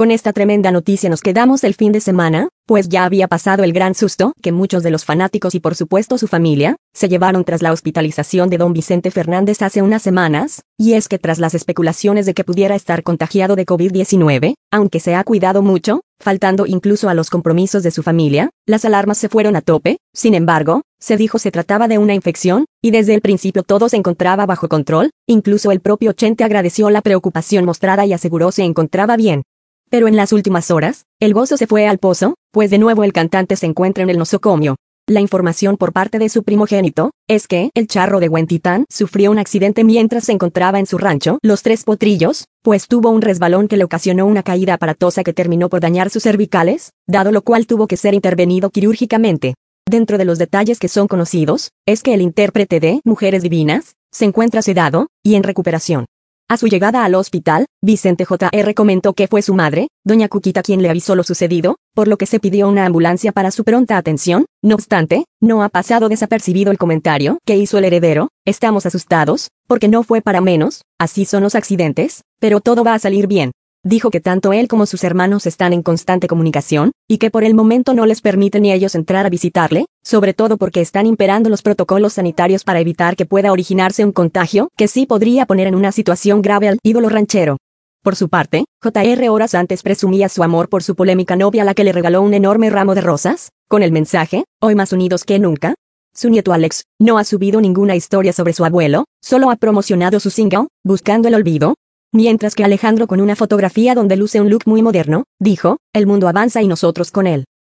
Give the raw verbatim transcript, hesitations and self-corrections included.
Con esta tremenda noticia nos quedamos el fin de semana, pues ya había pasado el gran susto que muchos de los fanáticos y por supuesto su familia, se llevaron tras la hospitalización de don Vicente Fernández hace unas semanas, y es que tras las especulaciones de que pudiera estar contagiado de COVID diecinueve, aunque se ha cuidado mucho, faltando incluso a los compromisos de su familia, las alarmas se fueron a tope. Sin embargo, se dijo se trataba de una infección, y desde el principio todo se encontraba bajo control, incluso el propio Chente agradeció la preocupación mostrada y aseguró se encontraba bien. Pero en las últimas horas, el gozo se fue al pozo, pues de nuevo el cantante se encuentra en el nosocomio. La información por parte de su primogénito, es que el charro de Huentitán sufrió un accidente mientras se encontraba en su rancho Los Tres Potrillos, pues tuvo un resbalón que le ocasionó una caída aparatosa que terminó por dañar sus cervicales, dado lo cual tuvo que ser intervenido quirúrgicamente. Dentro de los detalles que son conocidos, es que el intérprete de Mujeres Divinas, se encuentra sedado, y en recuperación. A su llegada al hospital, Vicente J R comentó que fue su madre, doña Cuquita quien le avisó lo sucedido, por lo que se pidió una ambulancia para su pronta atención. No obstante, no ha pasado desapercibido el comentario que hizo el heredero: estamos asustados, porque no fue para menos, así son los accidentes, pero todo va a salir bien. Dijo que tanto él como sus hermanos están en constante comunicación, y que por el momento no les permiten ni a ellos entrar a visitarle, sobre todo porque están imperando los protocolos sanitarios para evitar que pueda originarse un contagio que sí podría poner en una situación grave al ídolo ranchero. Por su parte, J R horas antes presumía su amor por su polémica novia a la que le regaló un enorme ramo de rosas, con el mensaje: hoy más unidos que nunca. Su nieto Alex no ha subido ninguna historia sobre su abuelo, solo ha promocionado su single, Buscando el Olvido. Mientras que Alejandro, con una fotografía donde luce un look muy moderno, dijo: el mundo avanza y nosotros con él.